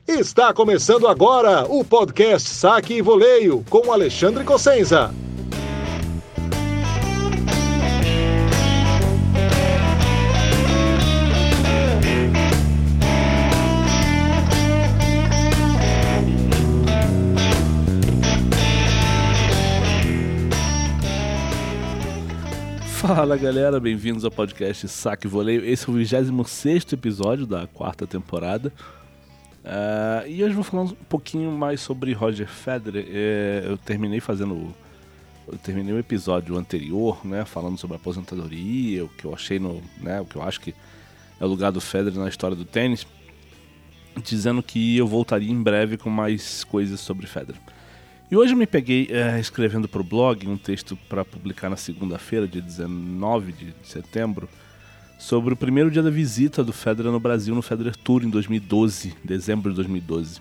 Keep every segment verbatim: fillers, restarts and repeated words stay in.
Está começando agora o podcast Saque e Voleio com Alexandre Cossenza. Fala galera, bem-vindos ao podcast Saque e Voleio. Esse é o vigésimo sexto episódio da quarta temporada. Uh, e hoje eu vou falar um pouquinho mais sobre Roger Federer. É, eu terminei fazendo. Eu terminei o episódio anterior, né, falando sobre a aposentadoria, o que eu achei no. Né, o que eu acho que é o lugar do Federer na história do tênis, dizendo que eu voltaria em breve com mais coisas sobre Federer. E hoje eu me peguei é, escrevendo para o blog um texto para publicar na segunda-feira, dia dezenove de setembro, sobre o primeiro dia da visita do Federer no Brasil no Federer Tour em dois mil e doze, dezembro de dois mil e doze.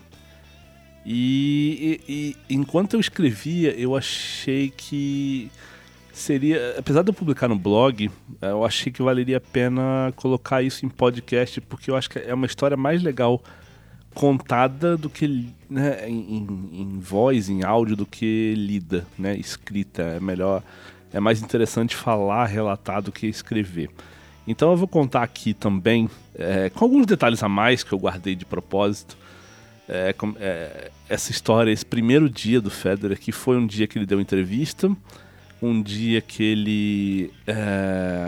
E, e, e enquanto eu escrevia, eu achei que seria, apesar de eu publicar no blog, eu achei que valeria a pena colocar isso em podcast, porque eu acho que é uma história mais legal contada do que, né, em, em voz, em áudio, do que lida, né, escrita. É melhor, é mais interessante falar, relatar do que escrever. Então eu vou contar aqui também, é, com alguns detalhes a mais que eu guardei de propósito, é, com, é, essa história, esse primeiro dia do Federer, que foi um dia que ele deu entrevista, um dia que ele... É,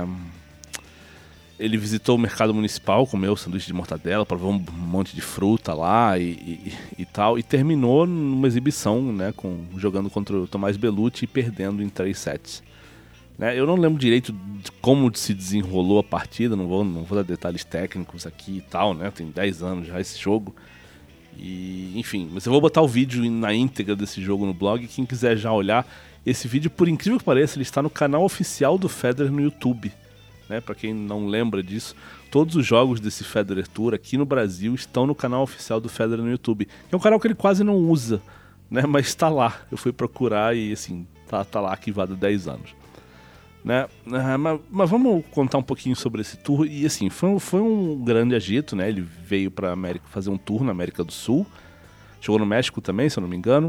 Ele visitou o mercado municipal, comeu sanduíche de mortadela, provou um monte de fruta lá e, e, e tal. E terminou numa exibição, né, com, jogando contra o Tomás Bellucci e perdendo em três sets. Né, eu não lembro direito de como se desenrolou a partida, não vou, não vou dar detalhes técnicos aqui e tal, né? Tem dez anos já esse jogo. E, enfim, mas eu vou botar o vídeo na íntegra desse jogo no blog. Quem quiser já olhar, esse vídeo, por incrível que pareça, ele está no canal oficial do Federer no YouTube. Né, para quem não lembra disso, todos os jogos desse Federer Tour aqui no Brasil estão no canal oficial do Federer no YouTube. É um canal que ele quase não usa, né, mas está lá. Eu fui procurar e assim, tá, tá lá arquivado há dez anos. Né? Mas, mas vamos contar um pouquinho sobre esse tour. E assim, foi, foi um grande agito, né? Ele veio para a América fazer um tour na América do Sul. Jogou no México também, se eu não me engano.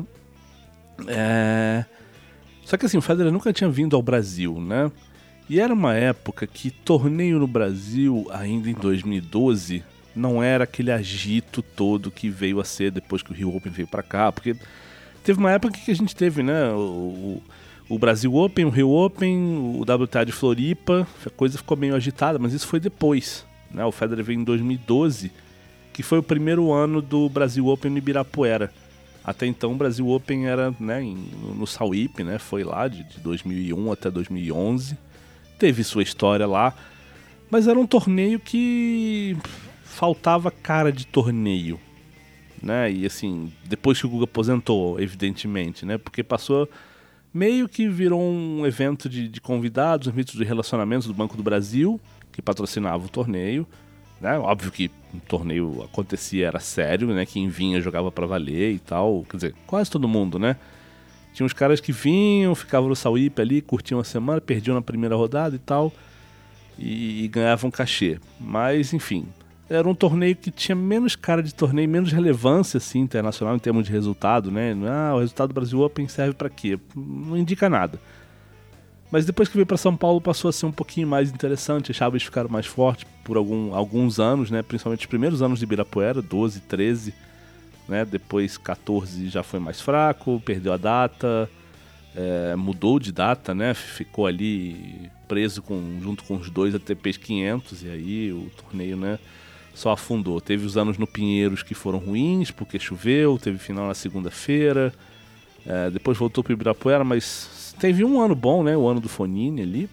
É... Só que assim, o Federer nunca tinha vindo ao Brasil, né? E era uma época que torneio no Brasil, ainda em dois mil e doze, não era aquele agito todo que veio a ser depois que o Rio Open veio pra cá. Porque teve uma época que a gente teve, né, o, o Brasil Open, o Rio Open, o W T A de Floripa, a coisa ficou meio agitada, mas isso foi depois. Né? O Federer veio em dois mil e doze, que foi o primeiro ano do Brasil Open no Ibirapuera. Até então o Brasil Open era, né, em, no Sauípe, né, foi lá de, de dois mil e um até dois mil e onze. Teve sua história lá, mas era um torneio que faltava cara de torneio, né? E assim, depois que o Guga aposentou, evidentemente, né? Porque passou, meio que virou um evento de, de convidados, um evento de relacionamentos do Banco do Brasil, que patrocinava o torneio, né? Óbvio que o torneio acontecia, era sério, né? Quem vinha jogava pra valer e tal, quer dizer, quase todo mundo, né? Tinha uns caras que vinham, ficavam no Sauípe ali, curtiam a semana, perdiam na primeira rodada e tal, e, e ganhavam cachê. Mas, enfim, era um torneio que tinha menos cara de torneio, menos relevância assim, internacional em termos de resultado, né? Ah, o resultado do Brasil Open serve pra quê? Não indica nada. Mas depois que veio para São Paulo passou a ser um pouquinho mais interessante, as chaves ficaram mais fortes por algum, alguns anos, né? Principalmente os primeiros anos de Ibirapuera, doze, treze, né? Depois quatorze já foi mais fraco, perdeu a data, é, mudou de data, né? Ficou ali preso com, junto com os dois A T Ps quinhentos e aí o torneio, né, só afundou. Teve os anos no Pinheiros que foram ruins porque choveu, teve final na segunda-feira, é, depois voltou para o Ibirapuera, mas teve um ano bom, né? O ano do Fonini ali,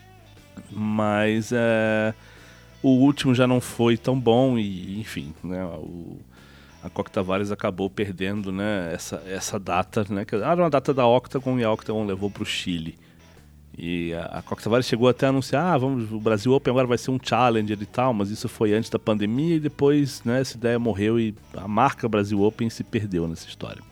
mas é, o último já não foi tão bom e enfim, né? O A Coque Tavares acabou perdendo, né, essa, essa data, né, que era uma data da Octagon e a Octagon levou para o Chile. E a, a Coque Tavares chegou até a anunciar, ah, vamos, o Brasil Open agora vai ser um Challenger e tal, mas isso foi antes da pandemia e depois, né, essa ideia morreu e a marca Brasil Open se perdeu nessa história.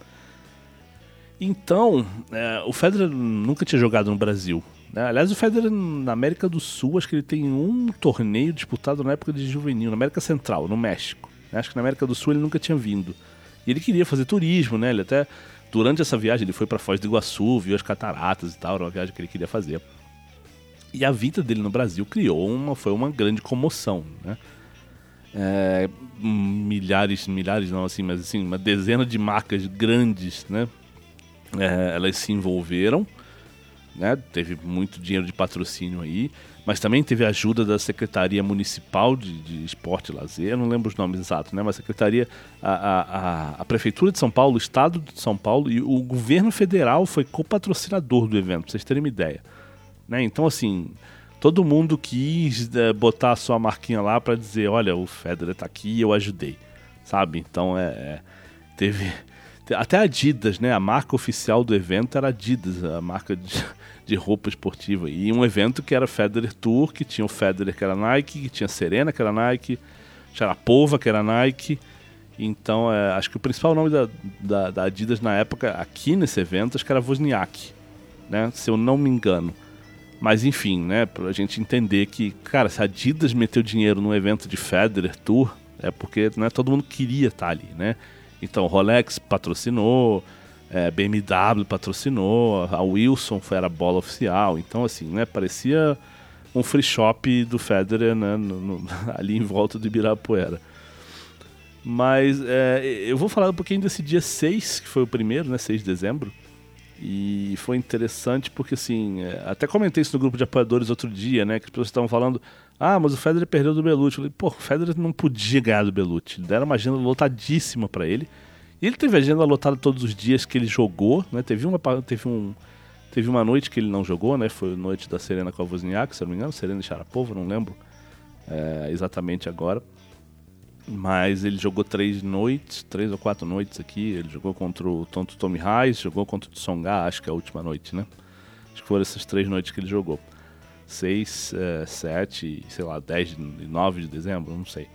Então, é, o Federer nunca tinha jogado no Brasil, né? Aliás, o Federer na América do Sul, acho que ele tem um torneio disputado na época de juvenil, na América Central, no México. Acho que na América do Sul ele nunca tinha vindo. E ele queria fazer turismo, né? Ele até, durante essa viagem, ele foi para Foz do Iguaçu, viu as cataratas e tal, era uma viagem que ele queria fazer. E a vinda dele no Brasil criou uma, foi uma grande comoção, né? É, milhares, milhares não assim, mas assim, uma dezena de marcas grandes, né? É, elas se envolveram, né? Teve muito dinheiro de patrocínio aí, mas também teve a ajuda da Secretaria Municipal de, de Esporte e Lazer, eu não lembro os nomes exatos, né? Mas a Secretaria, a, a, a, a Prefeitura de São Paulo, o Estado de São Paulo e o Governo Federal foi copatrocinador do evento, pra vocês terem uma ideia, né? Então, assim, todo mundo quis é, botar a sua marquinha lá pra dizer, olha, o Federer tá aqui e eu ajudei, sabe? Então, é, é teve... Até a Adidas, né? A marca oficial do evento era Adidas, a marca de, de roupa esportiva. E um evento que era Federer Tour, que tinha o Federer, que era Nike, que tinha a Serena, que era Nike, Sharapova, que era Nike. Então, é, acho que o principal nome da, da, da Adidas na época, aqui nesse evento, acho que era Wozniak, né? Se eu não me engano. Mas enfim, né? Pra gente entender que, cara, se a Adidas meteu dinheiro num evento de Federer Tour, é porque, né, todo mundo queria estar ali, né? Então, Rolex patrocinou, é, B M W patrocinou, a Wilson foi, era a bola oficial. Então, assim, né, parecia um free shop do Federer, né, no, no, ali em volta do Ibirapuera. Mas é, eu vou falar um pouquinho desse dia seis, que foi o primeiro, né, seis de dezembro. E foi interessante porque, assim, é, até comentei isso no grupo de apoiadores outro dia, né, que as pessoas estavam falando... Ah, mas o Federer perdeu do Bellucci. Eu falei, pô, o Federer não podia ganhar do Bellucci. Deram uma agenda lotadíssima pra ele. E ele teve agenda lotada todos os dias que ele jogou, né? Teve uma, teve um, teve uma noite que ele não jogou, né? Foi a noite da Serena com a Wozniak, se eu não me engano. Serena e Sharapova, não lembro é, exatamente agora. Mas ele jogou três noites, três ou quatro noites aqui. Ele jogou contra o Tonto Tommy Reis, jogou contra o Tsonga, acho que é a última noite, né? Acho que foram essas três noites que ele jogou. seis, sete, sei lá, dez e nove de dezembro, não sei.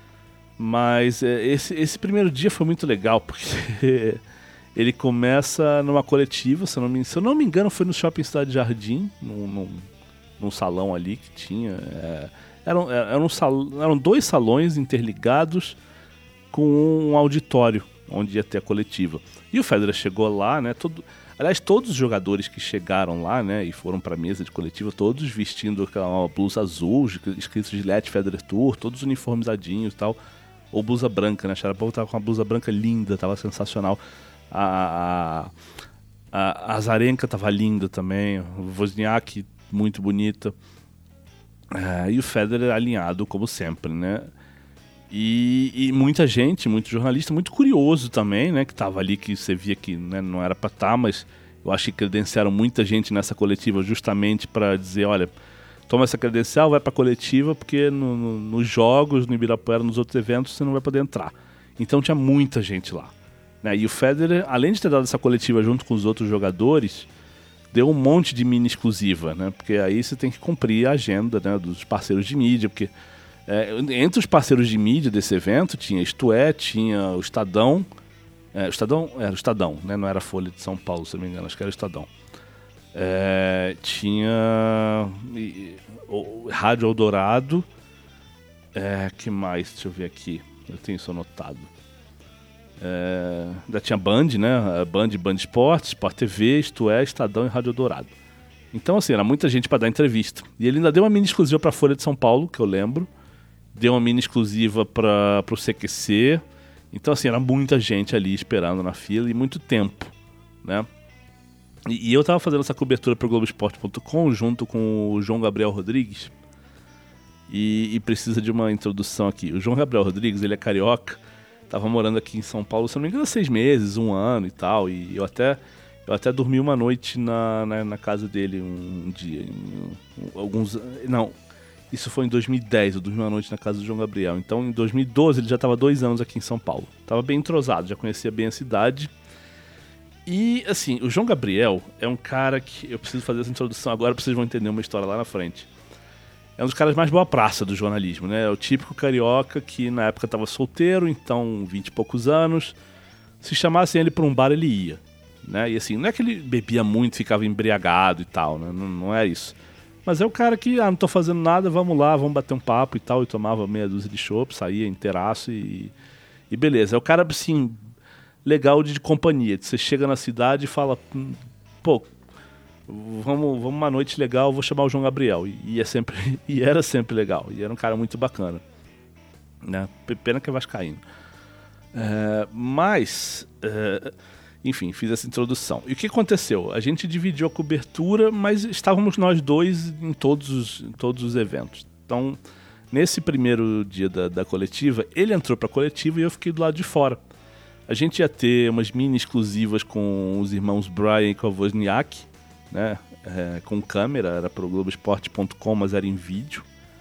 Mas é, esse, esse primeiro dia foi muito legal, porque ele começa numa coletiva, se eu não me, se eu não me engano foi no Shopping Cidade Jardim, num, num, num salão ali que tinha. É, eram, eram, sal, eram dois salões interligados com um auditório, onde ia ter a coletiva. E o Federer chegou lá, né, todo... Aliás, todos os jogadores que chegaram lá, né, e foram para a mesa de coletiva, todos vestindo aquela blusa azul, escrito Gillette Federer Tour, todos uniformizadinhos e tal, ou blusa branca, né, a Sharapova tava com uma blusa branca linda, tava sensacional, a, a, a Azarenka tava linda também, o Wozniak muito bonita, é, e o Federer alinhado como sempre, né. E, e muita gente, muito jornalista, muito curioso também, né? Que tava ali, que você via que, né, não era pra estar, mas eu acho que credenciaram muita gente nessa coletiva justamente para dizer, olha, toma essa credencial, vai pra coletiva, porque no, no, nos jogos, no Ibirapuera, nos outros eventos, você não vai poder entrar. Então tinha muita gente lá, né? E o Federer, além de ter dado essa coletiva junto com os outros jogadores, deu um monte de mini exclusiva, né? Porque aí você tem que cumprir a agenda, né, dos parceiros de mídia, porque... É, entre os parceiros de mídia desse evento tinha Isto É, tinha o Estadão, é, o Estadão era o Estadão, né? Não era a Folha de São Paulo, se não me engano, acho que era o Estadão. É, tinha e, o Rádio Eldorado, é, que mais? Deixa eu ver aqui, eu tenho isso anotado. É, ainda tinha Band, né? Band, Band Esportes, Sport T V, Isto É, Estadão e Rádio Eldorado. Então, assim, era muita gente para dar entrevista. E ele ainda deu uma mini exclusiva para a Folha de São Paulo, que eu lembro. Deu uma mini exclusiva para o C Q C. Então, assim, era muita gente ali esperando na fila e muito tempo, né? E, e eu tava fazendo essa cobertura para o Globo Esporte ponto com junto com o João Gabriel Rodrigues. E, e precisa de uma introdução aqui. O João Gabriel Rodrigues, ele é carioca. Tava morando aqui em São Paulo, se não me engano, seis meses, um ano e tal. E eu até... Eu até dormi uma noite na, na, na casa dele um, um dia. Um, alguns, não, isso foi em dois mil e dez, eu dormi uma noite na casa do João Gabriel. Então em dois mil e doze ele já estava dois anos aqui em São Paulo. Estava bem entrosado, já conhecia bem a cidade. E assim, o João Gabriel é um cara que... Eu preciso fazer essa introdução agora, porque vocês vão entender uma história lá na frente. É um dos caras mais boa praça do jornalismo, né? É o típico carioca que na época estava solteiro, então vinte e poucos anos. Se chamassem ele para um bar, ele ia. Né? E assim, não é que ele bebia muito, ficava embriagado e tal, né? não, não é isso. Mas é o cara que, ah, não tô fazendo nada, vamos lá, vamos bater um papo e tal. E tomava meia dúzia de chopp, saía inteiraço e, e beleza. É o cara, assim, legal de, de companhia. Você chega na cidade e fala, pô, vamos, vamos uma noite legal, vou chamar o João Gabriel. E, e, é sempre, e era sempre legal. E era um cara muito bacana. Né? Pena que é vascaíno. É, mas... É, enfim, fiz essa introdução. E o que aconteceu? A gente dividiu a cobertura, mas estávamos nós dois em todos os, em todos os eventos. Então, nesse primeiro dia da, da coletiva, ele entrou para a coletiva e eu fiquei do lado de fora. A gente ia ter umas mini exclusivas com os irmãos Brian e Wozniak, né? É, com câmera, era para o Globoesporte ponto com, mas era em vídeo.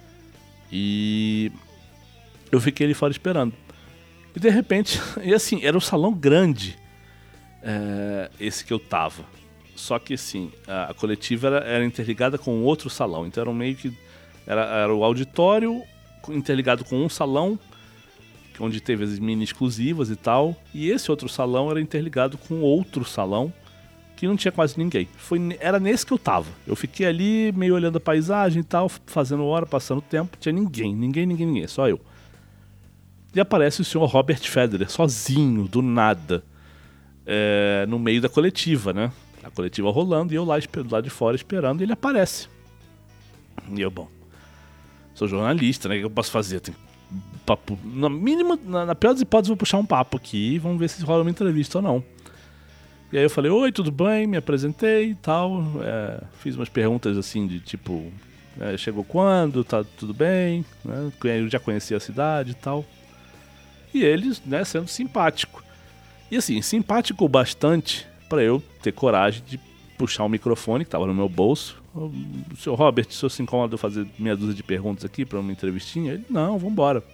E eu fiquei ali fora esperando. E de repente, e assim, era um salão grande. É, esse que eu tava. Só que assim, a, a coletiva era, era interligada com outro salão. Então era um meio que. Era, era o auditório interligado com um salão, onde teve as mini exclusivas e tal. E esse outro salão era interligado com outro salão que não tinha quase ninguém. Foi, era nesse que eu tava. Eu fiquei ali meio olhando a paisagem e tal, fazendo hora, passando tempo. Não tinha ninguém, ninguém, ninguém, ninguém, só eu. E aparece o senhor Robert Federer, sozinho, do nada. É, no meio da coletiva, né? A coletiva rolando e eu lá do lado de fora esperando e ele aparece. E eu, bom, sou jornalista, né? O que eu posso fazer? Tem papo, na mínima, na, na pior das hipóteses, vou puxar um papo aqui e vamos ver se rola uma entrevista ou não. E aí eu falei, oi, tudo bem? Me apresentei e tal. É, fiz umas perguntas assim de tipo, é, chegou quando? Tá tudo bem? Né? Eu já conhecia a cidade e tal. E eles, né, sendo simpático. E assim, simpático bastante para eu ter coragem de puxar o microfone que estava no meu bolso. O senhor Robert, o senhor se incomoda de eu fazer meia dúzia de perguntas aqui para uma entrevistinha? Ele, não, vambora.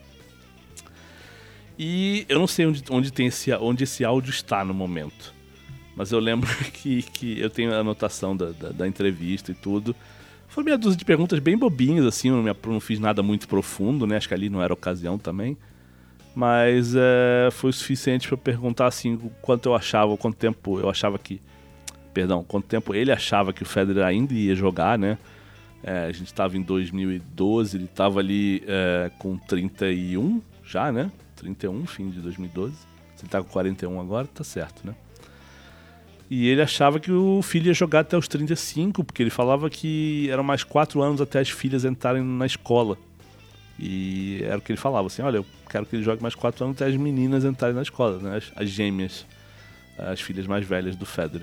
E eu não sei onde, onde, tem esse, onde esse áudio está no momento. Mas eu lembro que, que eu tenho a anotação da, da, da entrevista e tudo. Foi meia dúzia de perguntas bem bobinhas, assim, eu não, me, não fiz nada muito profundo, né? Acho que ali não era ocasião também. Mas é, foi o suficiente para perguntar assim quanto eu achava, quanto tempo eu achava que, perdão, quanto tempo ele achava que o Federer ainda ia jogar, né? É, a gente estava em dois mil e doze, ele estava ali é, com trinta e um já, né? trinta e um, fim de dois mil e doze. Se ele está com quarenta e um agora, tá certo, né? E ele achava que o filho ia jogar até os trinta e cinco, porque ele falava que eram mais quatro anos até as filhas entrarem na escola. E era o que ele falava, assim, olha, eu quero que ele jogue mais quatro anos até as meninas entrarem na escola, né? As, as gêmeas, as filhas mais velhas do Federer.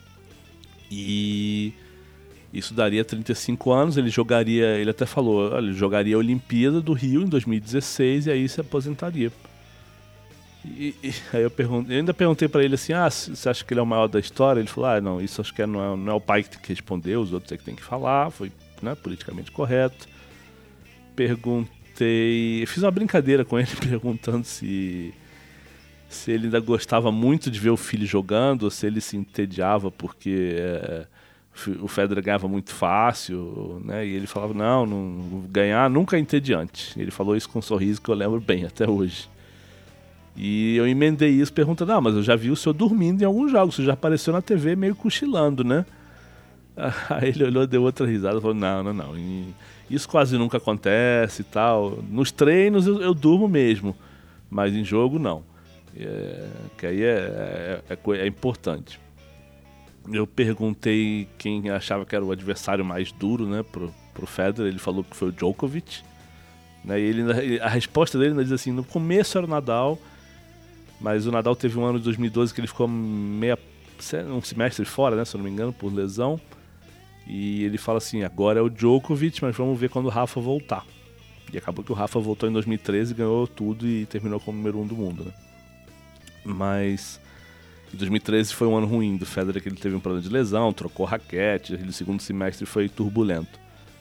E isso daria trinta e cinco anos, ele jogaria, ele até falou, olha, ele jogaria a Olimpíada do Rio em dois mil e dezesseis e aí se aposentaria. E, e aí eu, pergunto, eu ainda perguntei pra ele assim, ah, você acha que ele é o maior da história? Ele falou, ah, não, isso acho que não é, não é o pai que tem que responder, os outros é que tem que falar, foi, né, politicamente correto. Perguntei, eu fiz uma brincadeira com ele perguntando se, se ele ainda gostava muito de ver o filho jogando, ou se ele se entediava porque é, o Federer ganhava muito fácil, né? E ele falava, não, não, ganhar nunca é entediante. Ele falou isso com um sorriso que eu lembro bem até hoje. E eu emendei isso perguntando, ah, mas eu já vi o senhor dormindo em alguns jogos, o senhor já apareceu na T V meio cochilando, né? Aí ele olhou, deu outra risada e falou, não, não, não, e isso quase nunca acontece e tal. Nos treinos eu, eu durmo mesmo, mas em jogo não. É, que aí é, é, é, é importante. Eu perguntei quem achava que era o adversário mais duro, né, pro, pro Federer. Ele falou que foi o Djokovic, né, e ele, a resposta dele ainda diz assim, no começo era o Nadal, mas o Nadal teve um ano de dois mil e doze que ele ficou meia, um semestre fora, né, se eu não me engano, por lesão. E ele fala assim, agora é o Djokovic, mas vamos ver quando o Rafa voltar. E acabou que o Rafa voltou em dois mil e treze, ganhou tudo e terminou como número um do mundo, né? Mas dois mil e treze foi um ano ruim do Federer, que ele teve um problema de lesão, trocou raquete, o segundo semestre foi turbulento.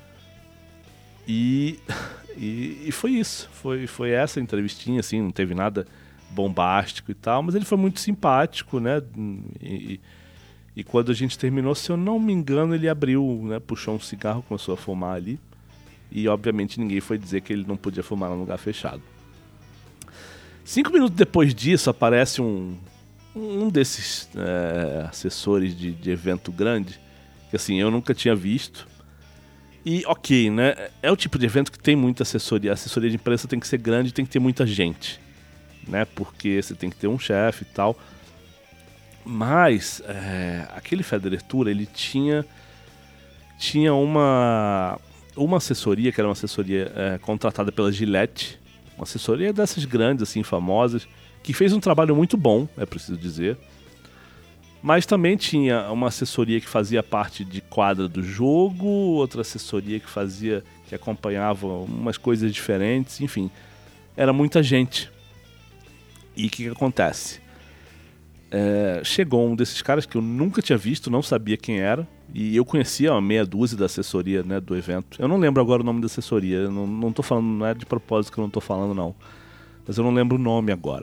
E, e, e foi isso, foi, foi essa entrevistinha, assim, não teve nada bombástico e tal, mas ele foi muito simpático, né? E, e quando a gente terminou, se eu não me engano, ele abriu, né? Puxou um cigarro, começou a fumar ali. E obviamente ninguém foi dizer que ele não podia fumar num lugar fechado. Cinco minutos depois disso, aparece um, um desses é, assessores de, de evento grande, que assim, eu nunca tinha visto. E ok, né? É o tipo de evento que tem muita assessoria. A assessoria de imprensa tem que ser grande, tem que ter muita gente, né? Porque você tem que ter um chefe e tal. Mas é, aquele Federer Tour, ele tinha tinha uma uma assessoria que era uma assessoria é, contratada pela Gillette, uma assessoria dessas grandes, assim, famosas, que fez um trabalho muito bom, é preciso dizer. Mas também tinha uma assessoria que fazia parte de quadra do jogo, outra assessoria que fazia, que acompanhava umas coisas diferentes, enfim. Era muita gente. E o que, que acontece? É, chegou um desses caras que eu nunca tinha visto, não sabia quem era, e eu conhecia uma meia dúzia da assessoria, né, do evento. Eu não lembro agora o nome da assessoria, eu não, não tô falando, não é de propósito que eu não tô falando, não. Mas eu não lembro o nome agora.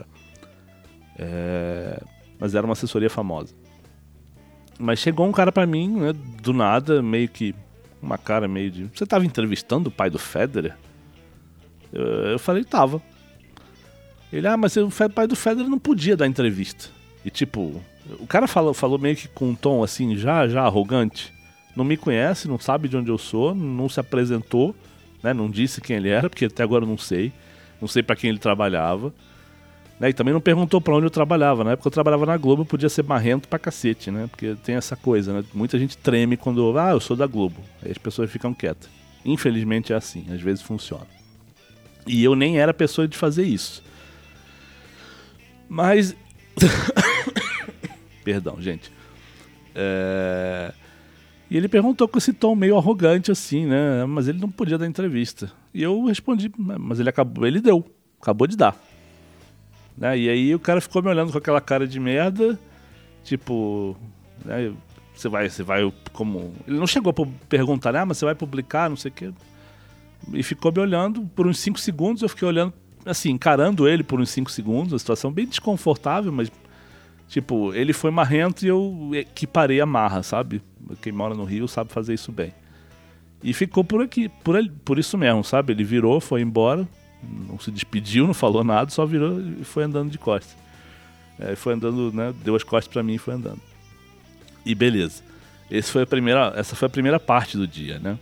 É, mas era uma assessoria famosa. Mas chegou um cara pra mim, né, do nada, meio que uma cara meio de... Você tava entrevistando o pai do Federer? Eu, eu falei, tava. Ele, ah, mas o pai do Federer não podia dar entrevista. E tipo, o cara falou, falou meio que com um tom assim, já, já arrogante. Não me conhece, não sabe de onde eu sou, não se apresentou, né, não disse quem ele era, porque até agora eu não sei. Não sei pra quem ele trabalhava. Né, e também não perguntou pra onde eu trabalhava. Na época eu trabalhava na Globo, podia ser marrento pra cacete, né? Porque tem essa coisa, né? Muita gente treme quando... Ah, eu sou da Globo. Aí as pessoas ficam quietas. Infelizmente é assim, às vezes funciona. E eu nem era a pessoa de fazer isso. Mas... Perdão, gente. É... E ele perguntou com esse tom meio arrogante assim, né? Mas ele não podia dar entrevista. E eu respondi, mas ele acabou, ele deu. Acabou de dar. Né? E aí o cara ficou me olhando com aquela cara de merda, tipo, né? Você vai, você vai como... Ele não chegou a perguntar, ah, mas você vai publicar, não sei o quê. E ficou me olhando por uns cinco segundos, eu fiquei olhando, assim, encarando ele por uns cinco segundos, uma situação bem desconfortável, mas, tipo, ele foi marrento e eu equiparei a marra, sabe? Quem mora no Rio sabe fazer isso bem. E ficou por aqui, por, ele, por isso mesmo, sabe? Ele virou, foi embora... Não se despediu, não falou nada, só virou e foi andando de costas. É, foi andando, né? Deu as costas pra mim e foi andando. E beleza. Esse foi a primeira, essa foi a primeira parte do dia, né?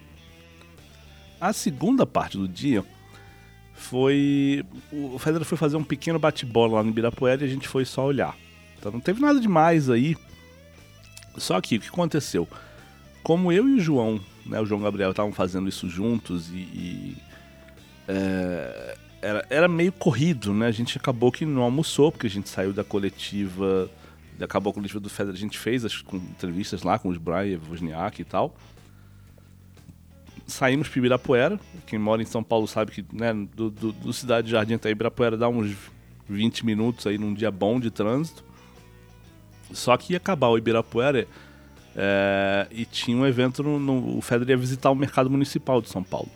A segunda parte do dia foi... O Federer foi fazer um pequeno bate-bola lá no Ibirapuera e a gente foi só olhar. Então não teve nada demais aí. Só que o que aconteceu? Como eu e o João, né, o João Gabriel, estavam fazendo isso juntos e... e É, era, era meio corrido, né? A gente acabou que não almoçou, porque a gente saiu da coletiva, acabou a coletiva do Federer, a gente fez as com, entrevistas lá com os Brian, Wozniak e tal. Saímos para Ibirapuera, quem mora em São Paulo sabe que, né, do, do, do Cidade Jardim até Ibirapuera dá uns vinte minutos aí num dia bom de trânsito. Só que ia acabar o Ibirapuera é, e tinha um evento, no, no, o Federer ia visitar o mercado municipal de São Paulo.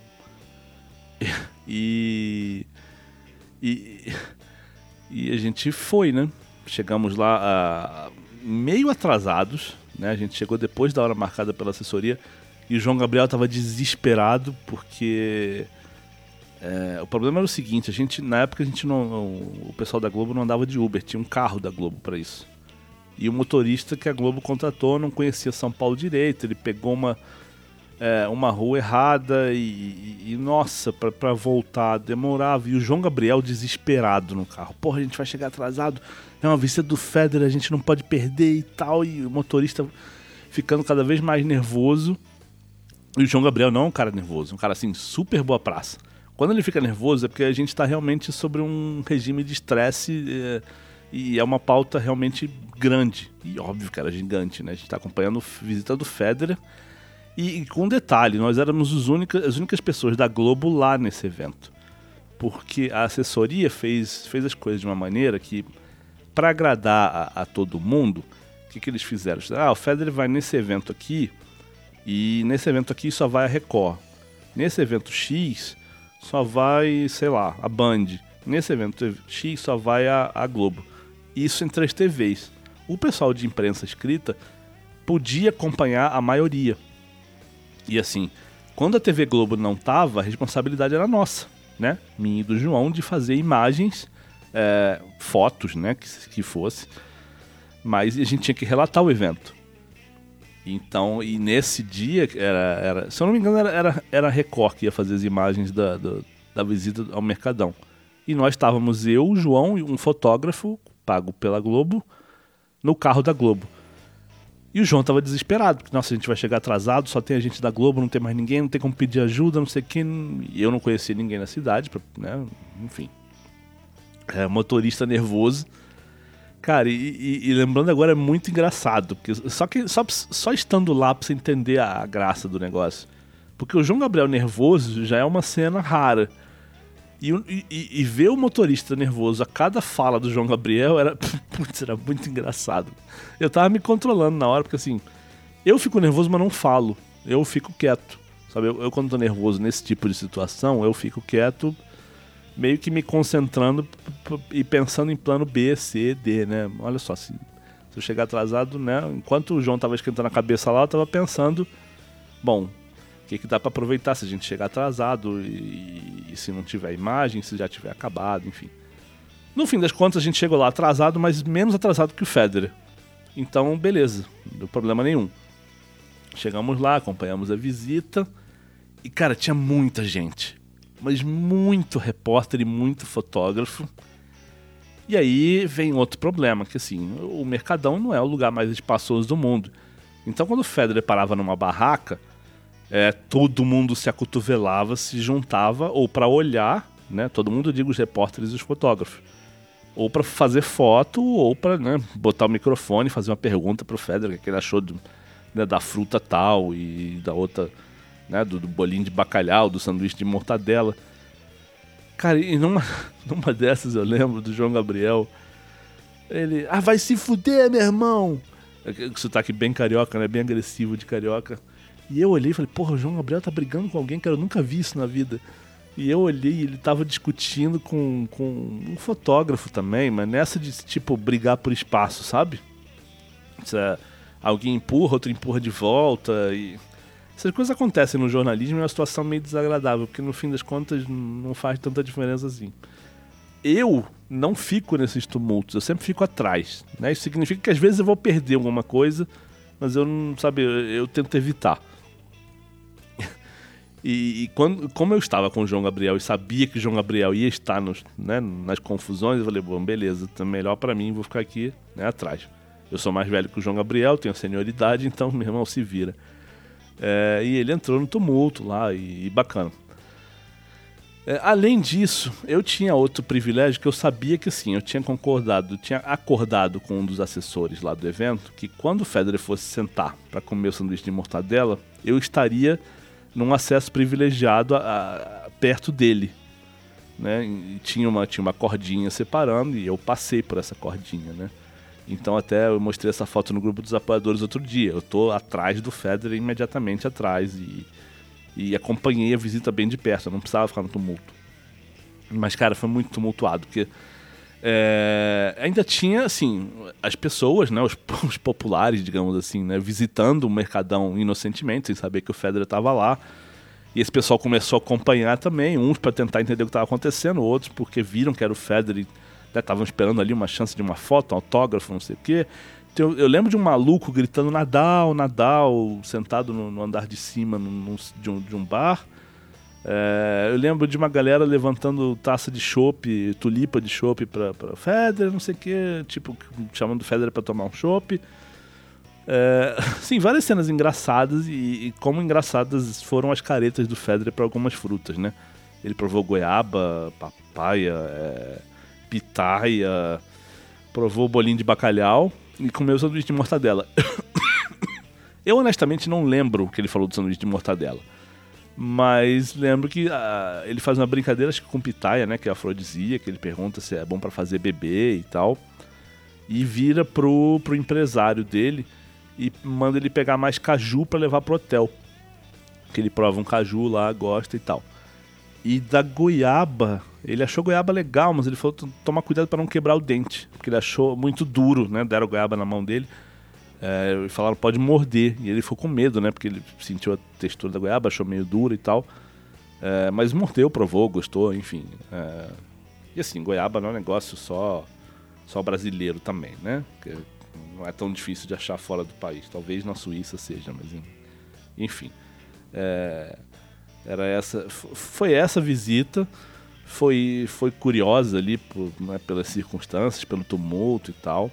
E, e, e a gente foi, né? Chegamos lá a, meio atrasados, né? A gente chegou depois da hora marcada pela assessoria e o João Gabriel estava desesperado porque é, o problema era o seguinte: a gente, na época a gente não, o pessoal da Globo não andava de Uber, tinha um carro da Globo para isso. E o motorista que a Globo contratou não conhecia São Paulo direito, ele pegou uma É, uma rua errada e, e, e nossa, pra, pra voltar demorava. E o João Gabriel desesperado no carro. Porra, a gente vai chegar atrasado, é uma visita do Federer, a gente não pode perder e tal. E o motorista ficando cada vez mais nervoso. E o João Gabriel não é um cara nervoso, um cara assim, super boa praça. Quando ele fica nervoso é porque a gente tá realmente sobre um regime de estresse é, e é uma pauta realmente grande. E óbvio que era gigante, né? A gente tá acompanhando a visita do Federer. E, e com um detalhe, nós éramos os únicas, as únicas pessoas da Globo lá nesse evento. Porque a assessoria fez, fez as coisas de uma maneira que, para agradar a, a todo mundo, o que, que eles fizeram? Ah, o Federer vai nesse evento aqui, e nesse evento aqui só vai a Record. Nesse evento X, só vai, sei lá, a Band. Nesse evento X, só vai a, a Globo. Isso entre as T Vs. O pessoal de imprensa escrita podia acompanhar a maioria. E assim, quando a T V Globo não tava, a responsabilidade era nossa, né? Minha e do João, de fazer imagens, é, fotos, né? Que, que fosse. Mas a gente tinha que relatar o evento. Então, e nesse dia, era, era, se eu não me engano, era, era, era a Record que ia fazer as imagens da, da, da visita ao Mercadão. E nós estávamos, eu, o João e um fotógrafo, pago pela Globo, no carro da Globo. E o João estava desesperado, porque, nossa, a gente vai chegar atrasado, só tem a gente da Globo, não tem mais ninguém, não tem como pedir ajuda, não sei o que. E eu não conhecia ninguém na cidade, né? Enfim. É, motorista nervoso. Cara, e, e, e lembrando agora é muito engraçado, porque só, que, só, só estando lá pra você entender a graça do negócio. Porque o João Gabriel nervoso já é uma cena rara. E, e, e ver o motorista nervoso a cada fala do João Gabriel era, putz, era muito engraçado. Eu tava me controlando na hora, porque assim, eu fico nervoso, mas não falo. Eu fico quieto, sabe? Eu, eu quando tô nervoso nesse tipo de situação, eu fico quieto, meio que me concentrando e pensando em plano B, C, D, né? Olha só, se, se eu chegar atrasado, né? Enquanto o João tava esquentando a cabeça lá, eu tava pensando, bom, o que, que dá pra aproveitar se a gente chegar atrasado e, e se não tiver imagem, se já tiver acabado, enfim. No fim das contas, a gente chegou lá atrasado, mas menos atrasado que o Federer. Então, beleza, não deu problema nenhum. Chegamos lá, acompanhamos a visita e, cara, tinha muita gente. Mas muito repórter e muito fotógrafo. E aí vem outro problema, que assim, o Mercadão não é o lugar mais espaçoso do mundo. Então quando o Federer parava numa barraca, é, todo mundo se acotovelava, se juntava, ou para olhar, né, todo mundo, eu digo os repórteres e os fotógrafos, ou para fazer foto, ou para, né, botar o microfone e fazer uma pergunta pro Federer, o que ele achou do, né, da fruta tal e da outra... Né, do, do bolinho de bacalhau, do sanduíche de mortadela. Cara, e numa, numa dessas eu lembro do João Gabriel. Ele, ah, vai se fuder, meu irmão! O sotaque bem carioca, né? Bem agressivo de carioca. E eu olhei e falei, porra, o João Gabriel tá brigando com alguém, cara, eu nunca vi isso na vida. E eu olhei e ele tava discutindo com, com um fotógrafo também, mas nessa de, tipo, brigar por espaço, sabe? É, alguém empurra, outro empurra de volta e... Essas coisas acontecem no jornalismo e é uma situação meio desagradável, porque no fim das contas não faz tanta diferença assim. Eu não fico nesses tumultos, eu sempre fico atrás, né? Isso significa que às vezes eu vou perder alguma coisa, mas eu não, sabe, eu, eu tento evitar. E, e quando, como eu estava com o João Gabriel e sabia que o João Gabriel ia estar nos, né, nas confusões, eu falei, bom, beleza, tá melhor pra mim, vou ficar aqui, né, atrás. Eu sou mais velho que o João Gabriel, tenho senioridade, então meu irmão se vira. É, e ele entrou no tumulto lá, e, e bacana. É, além disso, eu tinha outro privilégio que eu sabia que assim, eu tinha concordado, eu tinha acordado com um dos assessores lá do evento que quando o Federer fosse sentar para comer o sanduíche de mortadela, eu estaria num acesso privilegiado a, a, perto dele. Né? E tinha uma, tinha uma cordinha separando e eu passei por essa cordinha, né? Então até eu mostrei essa foto no grupo dos apoiadores outro dia. Eu tô atrás do Federer, imediatamente atrás. E, e acompanhei a visita bem de perto. Eu não precisava ficar no tumulto. Mas, cara, foi muito tumultuado. Porque é, ainda tinha, assim, as pessoas, né, os, os populares, digamos assim, né, visitando o Mercadão inocentemente, sem saber que o Federer estava lá. E esse pessoal começou a acompanhar também. Uns para tentar entender o que estava acontecendo, outros porque viram que era o Federer. Estavam esperando ali uma chance de uma foto, um autógrafo, não sei o quê. Então, eu lembro de um maluco gritando Nadal, Nadal, sentado no, no andar de cima num, de, um, de um bar. É, eu lembro de uma galera levantando taça de chopp, tulipa de chopp para Federer, não sei o quê, tipo, chamando o Federer para tomar um chopp. É, sim, várias cenas engraçadas e, e como engraçadas foram as caretas do Federer para algumas frutas, né? Ele provou goiaba, papaya... É, pitaia, provou o bolinho de bacalhau e comeu o sanduíche de mortadela. Eu honestamente não lembro o que ele falou do sanduíche de mortadela, mas lembro que ah, ele faz uma brincadeira, acho que com pitaia, né, que é afrodisíaca, que ele pergunta se é bom pra fazer bebê e tal, e vira pro, pro empresário dele e manda ele pegar mais caju pra levar pro hotel, que ele prova um caju lá, gosta e tal. E da goiaba, ele achou goiaba legal, mas ele falou tomar cuidado para não quebrar o dente, porque ele achou muito duro, né? Deram goiaba na mão dele é, e falaram pode morder, e ele ficou com medo, né? Porque ele sentiu a textura da goiaba, achou meio dura e tal, é, mas mordeu, provou, gostou, enfim. É, e assim, goiaba não é um negócio só, só brasileiro também, né? Porque não é tão difícil de achar fora do país. Talvez na Suíça seja, mas enfim. É, era essa, foi essa visita, foi, foi curiosa ali por, né, pelas circunstâncias, pelo tumulto e tal.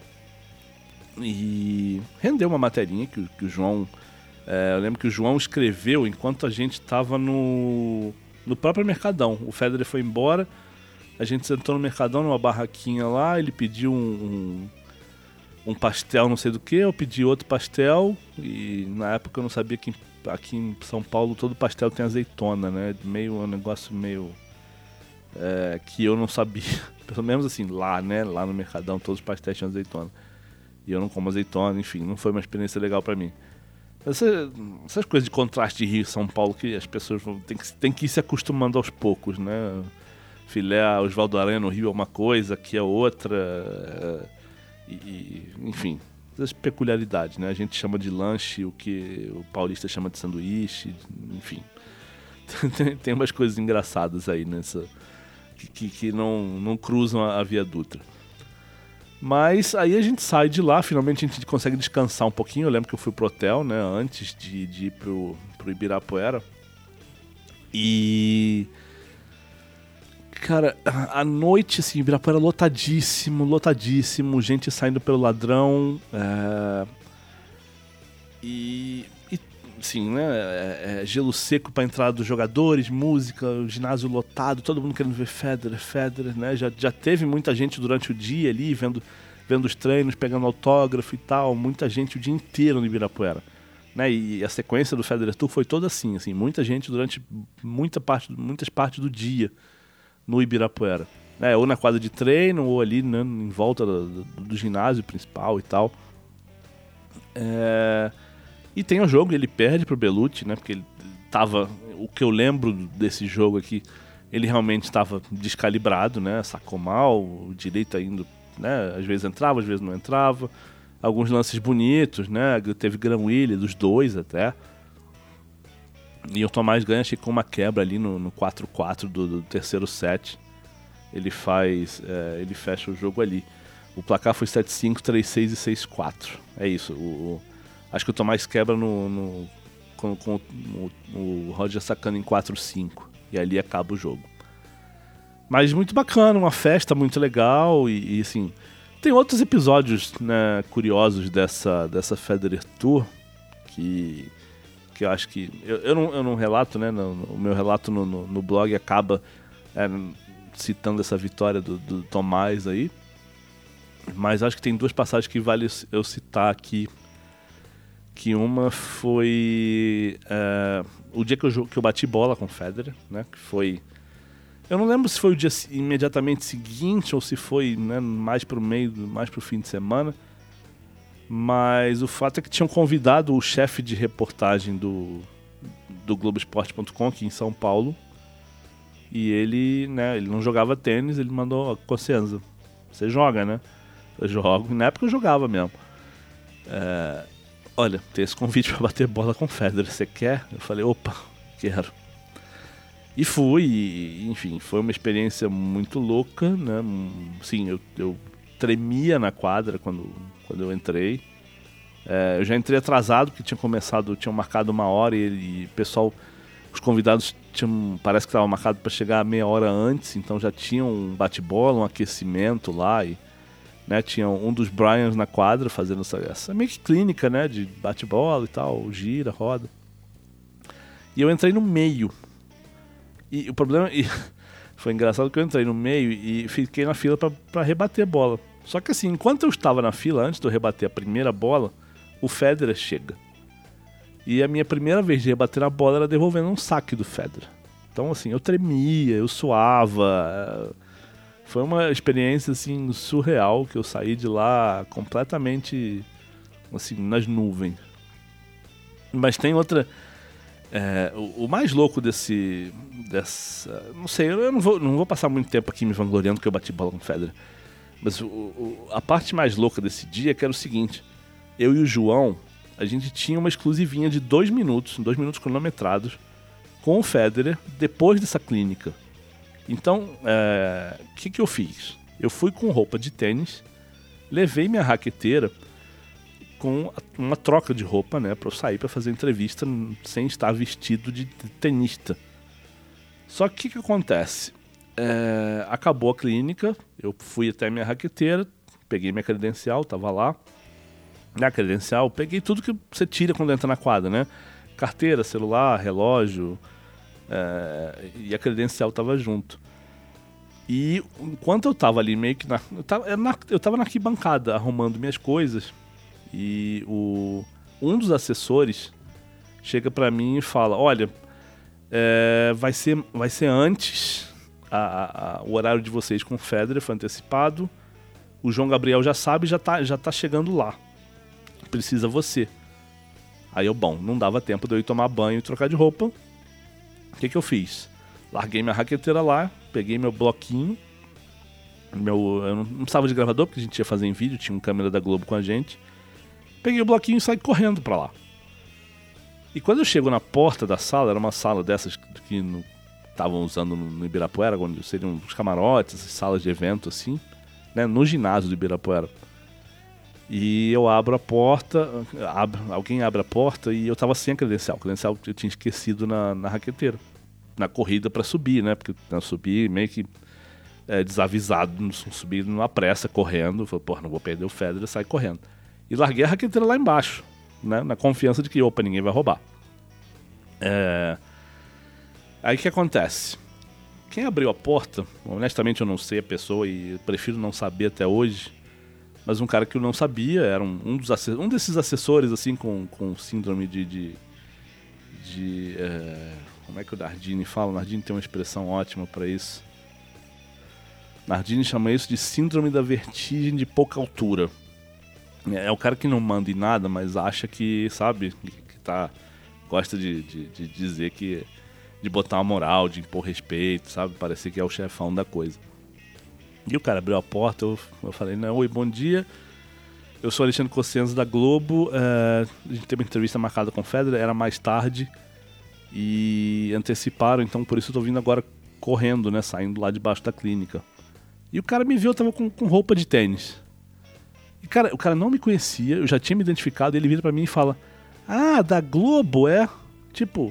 E rendeu uma materinha que, que o João... É, eu lembro que o João escreveu enquanto a gente estava no, no próprio Mercadão. O Federer foi embora, a gente sentou no Mercadão, numa barraquinha lá, ele pediu um, um, um pastel não sei do que, eu pedi outro pastel, e na época eu não sabia que aqui em São Paulo todo pastel tem azeitona, né? Meio, um negócio meio... É, que eu não sabia, pelo menos assim, lá, né? Lá no Mercadão todos os pastéis tinham azeitona. E eu não como azeitona, enfim, não foi uma experiência legal pra mim. Essa, essas coisas de contraste de Rio e São Paulo que as pessoas têm que, têm que ir se acostumando aos poucos, né? Filé Osvaldo Aranha no Rio é uma coisa, aqui é outra. É, e, enfim, essas peculiaridades, né? A gente chama de lanche o que o paulista chama de sanduíche, enfim. Tem, tem umas coisas engraçadas aí nessa, que, que, que não, não cruzam a, a Via Dutra. Mas aí a gente sai de lá, finalmente a gente consegue descansar um pouquinho. Eu lembro que eu fui pro hotel, né, antes de, de ir pro, pro Ibirapuera. E... Cara, à noite, assim, Ibirapuera lotadíssimo, lotadíssimo, gente saindo pelo ladrão. É... E... e, assim, né, é, é gelo seco pra entrada dos jogadores, música, o ginásio lotado, todo mundo querendo ver Federer, Federer, né? Já, já teve muita gente durante o dia ali, vendo, vendo os treinos, pegando autógrafo e tal, muita gente o dia inteiro no Ibirapuera. Né? E a sequência do Federer Tour foi toda assim, assim, muita gente durante muita parte, muitas partes do dia no Ibirapuera. Né? Ou na quadra de treino, ou ali, né, em volta do, do, do ginásio principal e tal. É... E tem o jogo, ele perde pro Bellucci, né? Porque ele tava... O que eu lembro desse jogo aqui, ele realmente estava descalibrado, né? Sacou mal, o direito indo, né? Às vezes entrava, às vezes não entrava. Alguns lances bonitos, né? Teve Gran Willy, dos dois até. E o Tomás ganha, achei com uma quebra ali no, no quatro a quatro do, do terceiro set. Ele faz... É, ele fecha o jogo ali. O placar foi sete a cinco, três a seis e seis a quatro. É isso, o... o acho que o Tomás quebra no, no, com, com o, o Roger sacando em quatro a cinco. E ali acaba o jogo. Mas muito bacana, uma festa muito legal. E, e assim, tem outros episódios, né, curiosos dessa, dessa Federer Tour. Que, que eu acho que... Eu, eu, não, eu não relato, né? No, o meu relato no, no, no blog acaba é, citando essa vitória do, do Tomás aí. Mas acho que tem duas passagens que vale eu citar aqui. Que uma foi uh, o dia que eu, que eu bati bola com o Federer, né? Que foi... Eu não lembro se foi o dia imediatamente seguinte ou se foi, né, mais pro meio, mais pro fim de semana. Mas o fato é que tinham convidado o chefe de reportagem do, do Globoesporte ponto com aqui em São Paulo. E ele, né, ele não jogava tênis, ele mandou: Cosenza, você joga, né? Eu jogo, na época eu jogava mesmo. É... Olha, tem esse convite pra bater bola com o Federer, você quer? Eu falei, opa, quero. E fui, e, enfim, foi uma experiência muito louca, né? Sim, eu, eu tremia na quadra quando, quando eu entrei. É, eu já entrei atrasado, porque tinha começado, tinham marcado uma hora e o pessoal, os convidados tinham, parece que estava marcado para chegar meia hora antes, então já tinha um bate-bola, um aquecimento lá e... Né, tinha um dos Bryans na quadra fazendo essa, essa meio que clínica, né, de bate-bola e tal, gira, roda. E eu entrei no meio. E o problema... E foi engraçado que eu entrei no meio e fiquei na fila pra, pra rebater a bola. Só que assim, enquanto eu estava na fila, antes de eu rebater a primeira bola, o Federer chega. E a minha primeira vez de rebater a bola era devolvendo um saque do Federer. Então assim, eu tremia, eu suava... Foi uma experiência, assim, surreal, que eu saí de lá completamente, assim, nas nuvens. Mas tem outra... É, o, o mais louco desse... dessa, não sei, eu não vou, não vou passar muito tempo aqui me vangloriando que eu bati bola com o Federer. Mas o, o, a parte mais louca desse dia é que era o seguinte. Eu e o João, a gente tinha uma exclusivinha de dois minutos, dois minutos cronometrados, com o Federer, depois dessa clínica. Então, o é, que, que eu fiz? Eu fui com roupa de tênis, levei minha raqueteira, com uma troca de roupa, né, pra eu sair pra fazer entrevista sem estar vestido de tenista. Só que o que, que acontece? É, acabou a clínica, eu fui até a minha raqueteira, peguei minha credencial, tava lá. Na credencial, peguei tudo que você tira quando entra na quadra, né? Carteira, celular, relógio, é, e a credencial tava junto. E enquanto eu tava ali meio que na... Eu tava na, eu tava na arquibancada arrumando minhas coisas, e o, um dos assessores chega pra mim e fala, olha, é, vai, ser, vai ser antes, a, a, a, o horário de vocês com o Federer foi antecipado, o João Gabriel já sabe, já tá, já tá chegando lá. Precisa você. Aí eu, bom, não dava tempo de eu ir tomar banho e trocar de roupa. O que que eu fiz? Larguei minha raqueteira lá, peguei meu bloquinho, meu, eu não precisava de gravador porque a gente ia fazer em vídeo, tinha um câmera da Globo com a gente. Peguei o bloquinho e saí correndo pra lá. E quando eu chego na porta da sala, era uma sala dessas que estavam usando no Ibirapuera, onde seriam os camarotes, as salas de evento assim, né, no ginásio do Ibirapuera. E eu abro a porta, abro, alguém abre a porta e eu tava sem a credencial. A credencial eu tinha esquecido na, na raqueteira, na corrida pra subir, né? Porque eu subi meio que é, desavisado, subi numa pressa, correndo. Falei, porra, não vou perder o Federer, saí correndo. E larguei a raqueteira lá embaixo, né? Na confiança de que, opa, ninguém vai roubar. É... Aí o que acontece? Quem abriu a porta, honestamente eu não sei a pessoa e prefiro não saber até hoje, mas um cara que eu não sabia, era um, um, dos assessores, um desses assessores, assim, com, com síndrome de... de, de é, como é que o Nardini fala? O Nardini tem uma expressão ótima pra isso. Nardini chama isso de síndrome da vertigem de pouca altura. É, é o cara que não manda em nada, mas acha que, sabe, que tá... Gosta de, de, de dizer que... De botar uma moral, de impor respeito, sabe? Parecer que é o chefão da coisa. E o cara abriu a porta, eu, eu falei, né, oi, bom dia, eu sou Alexandre Cossenza da Globo, é, a gente teve uma entrevista marcada com o Federer, era mais tarde, e anteciparam, então por isso eu tô vindo agora correndo, né, saindo lá debaixo da clínica. E o cara me viu, eu tava com, com roupa de tênis. E cara, o cara não me conhecia, eu já tinha me identificado, e ele vira pra mim e fala, ah, da Globo, é? Tipo,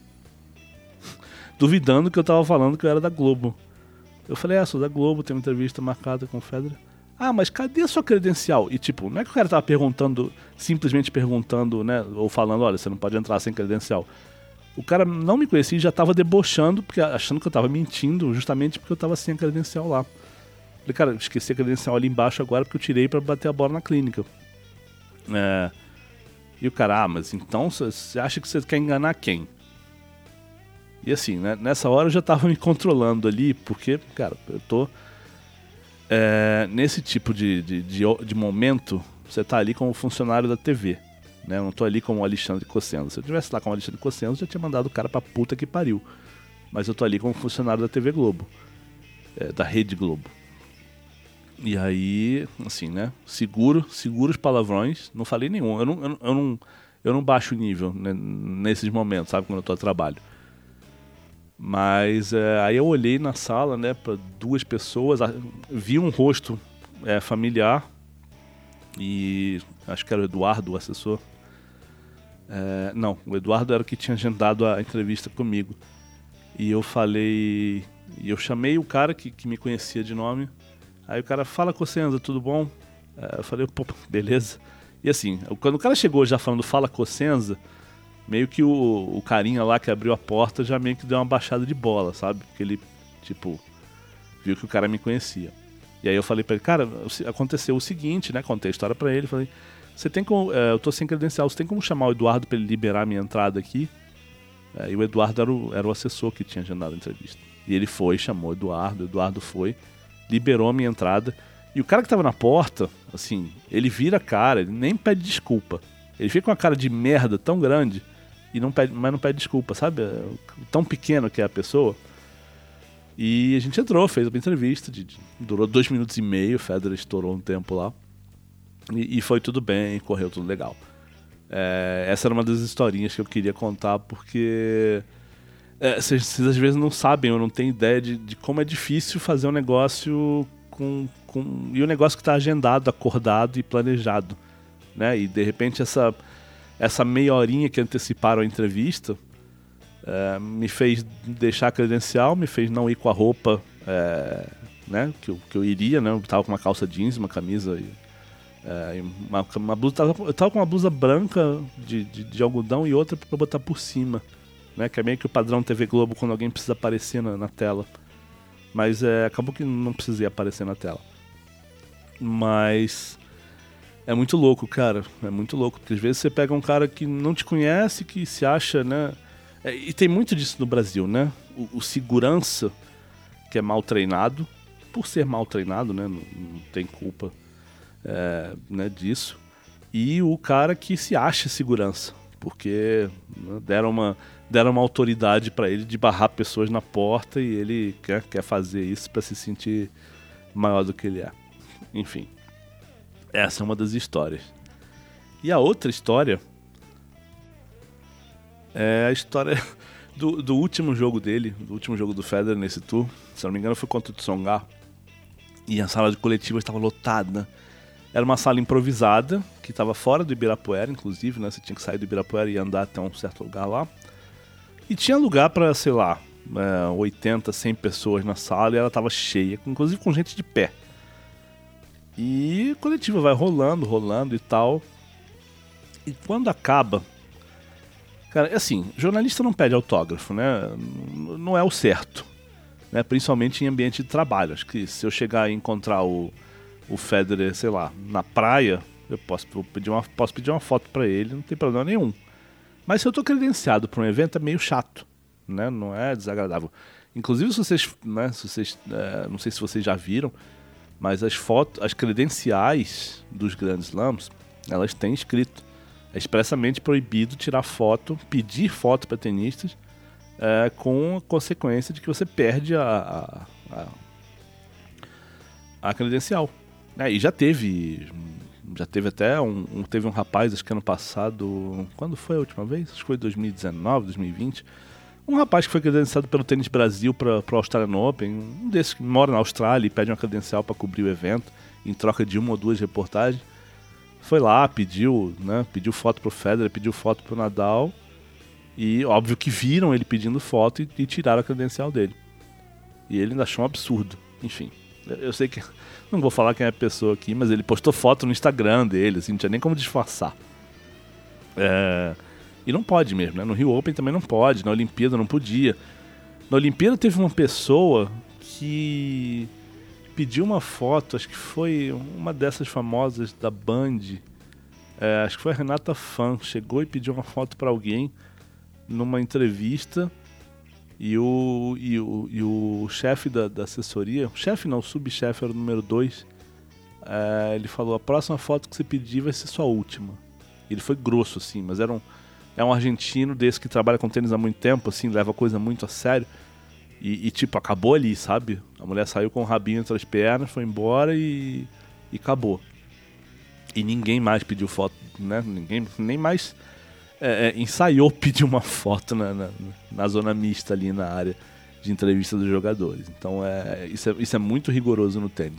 duvidando que eu tava falando que eu era da Globo. Eu falei, ah, sou da Globo, tem uma entrevista marcada com o Federer. Ah, mas cadê a sua credencial? E tipo, não é que o cara tava perguntando, simplesmente perguntando, né, ou falando, olha, você não pode entrar sem credencial. O cara não me conhecia e já tava debochando, porque, achando que eu tava mentindo, justamente porque eu tava sem a credencial lá. Falei, cara, esqueci a credencial ali embaixo agora porque eu tirei pra bater a bola na clínica. É... E o cara, ah, mas então você acha que você quer enganar quem? E assim, né, nessa hora eu já tava me controlando ali, porque, cara, eu tô... É, nesse tipo de, de, de, de momento, você tá ali como funcionário da T V, né? Eu não tô ali como Alexandre Cossenza. Se eu tivesse lá como Alexandre Cossenza, eu já tinha mandado o cara pra puta que pariu. Mas eu tô ali como funcionário da T V Globo, é, da Rede Globo. E aí, assim, né? Seguro, seguro os palavrões, não falei nenhum. Eu não, eu não, eu não, eu não baixo o nível, né, nesses momentos, sabe? Quando eu tô a trabalho. Mas é, aí eu olhei na sala, né, para duas pessoas, vi um rosto é, familiar e acho que era o Eduardo, o assessor. É, não, o Eduardo era o que tinha agendado a entrevista comigo. E eu falei, e eu chamei o cara que, que me conhecia de nome. Aí o cara, fala, Cossenza, tudo bom? É, eu falei, pô, beleza. E assim, quando o cara chegou já falando fala, Cossenza, meio que o, o carinha lá que abriu a porta já meio que deu uma baixada de bola, sabe? Porque ele, tipo, viu que o cara me conhecia. E aí eu falei pra ele, cara, aconteceu o seguinte, né? Contei a história pra ele, falei, você tem como, é, eu tô sem credencial, você tem como chamar o Eduardo pra ele liberar a minha entrada aqui? É, e o Eduardo era o, era o assessor que tinha agendado a entrevista. E ele foi, chamou o Eduardo, o Eduardo foi, liberou a minha entrada. E o cara que tava na porta, assim, ele vira a cara, ele nem pede desculpa. Ele fica com uma cara de merda tão grande, e não pede, mas não pede desculpa, sabe? Tão pequeno que é a pessoa. E a gente entrou, fez uma entrevista, de, de, durou dois minutos e meio, o Federer estourou um tempo lá. E, e foi tudo bem, correu tudo legal. É, essa era uma das historinhas que eu queria contar, porque é, vocês, vocês às vezes não sabem ou não têm ideia de, de como é difícil fazer um negócio com... com e um negócio que está agendado, acordado e planejado. né? E de repente essa, essa meia horinha que anteciparam a entrevista é, me fez deixar a credencial, me fez não ir com a roupa é, né, que, eu, que eu iria, né? Eu tava com uma calça jeans, uma camisa e, é, uma, uma blusa, tava, eu tava com uma blusa branca de, de, de algodão e outra para botar por cima, né? Que é meio que o padrão T V Globo quando alguém precisa aparecer na, na tela. Mas é, acabou que não precisei aparecer na tela. Mas é muito louco, cara. É muito louco. Porque às vezes você pega um cara que não te conhece, que se acha, né? É, e tem muito disso no Brasil, né? O, o segurança que é mal treinado, por ser mal treinado, né? Não, não tem culpa é, né, disso. E o cara que se acha segurança, porque né, deram uma... deram uma autoridade para ele de barrar pessoas na porta e ele quer, quer fazer isso para se sentir maior do que ele é. Enfim, essa é uma das histórias. E a outra história é a história do, do último jogo dele, do último jogo do Federer nesse tour. Se não me engano foi contra o Tsonga. E a sala de coletivas estava lotada. Era uma sala improvisada, que estava fora do Ibirapuera, inclusive, né? Você tinha que sair do Ibirapuera e andar até um certo lugar lá. E tinha lugar para, sei lá, é, oitenta, cem pessoas na sala e ela tava cheia, inclusive com gente de pé. E a coletiva vai rolando, rolando e tal. E quando acaba... Cara, é assim, jornalista não pede autógrafo, né? Não é o certo, né? Principalmente em ambiente de trabalho. Acho que se eu chegar e encontrar o, o Federer, sei lá, na praia, eu posso, vou pedir uma, posso pedir uma foto para ele, não tem problema nenhum. Mas se eu tô credenciado para um evento é meio chato, né? Não é desagradável. Inclusive se vocês, né, se vocês é, não sei se vocês já viram, mas as fotos, as credenciais dos grandes slams, elas têm escrito: é expressamente proibido tirar foto, pedir foto para tenistas, é, com a consequência de que você perde a, a, a, a credencial. É, e já teve... Já teve até um, um... Teve um rapaz, acho que ano passado... Quando foi a última vez? Acho que foi dois mil e dezenove, dois mil e vinte. Um rapaz que foi credenciado pelo Tênis Brasil para o Australian Open. Um desses que mora na Austrália e pede uma credencial para cobrir o evento, em troca de uma ou duas reportagens. Foi lá, pediu, né? Pediu foto pro Federer, pediu foto pro Nadal. E óbvio que viram ele pedindo foto e, e tiraram a credencial dele. E ele ainda achou um absurdo. Enfim, eu sei que... Não vou falar quem é a pessoa aqui, mas ele postou foto no Instagram dele, assim, não tinha nem como disfarçar. É... E não pode mesmo, né? No Rio Open também não pode, na Olimpíada não podia. Na Olimpíada teve uma pessoa que pediu uma foto, acho que foi uma dessas famosas da Band, é, acho que foi a Renata Fan, chegou e pediu uma foto para alguém numa entrevista. E o, e o, e o chefe da, da assessoria, o chefe não, o subchefe era o número dois, é, ele falou: a próxima foto que você pedir vai ser sua última. E ele foi grosso, assim, mas era um, é um argentino desse que trabalha com tênis há muito tempo, assim, leva a coisa muito a sério. E, e tipo, acabou ali, sabe? A mulher saiu com o rabinho entre as pernas, foi embora e, e acabou. E ninguém mais pediu foto, né? Ninguém, nem mais... É, é, ensaiou pedir uma foto na, na, na zona mista ali na área de entrevista dos jogadores. Então é, isso, é, isso é muito rigoroso no tênis.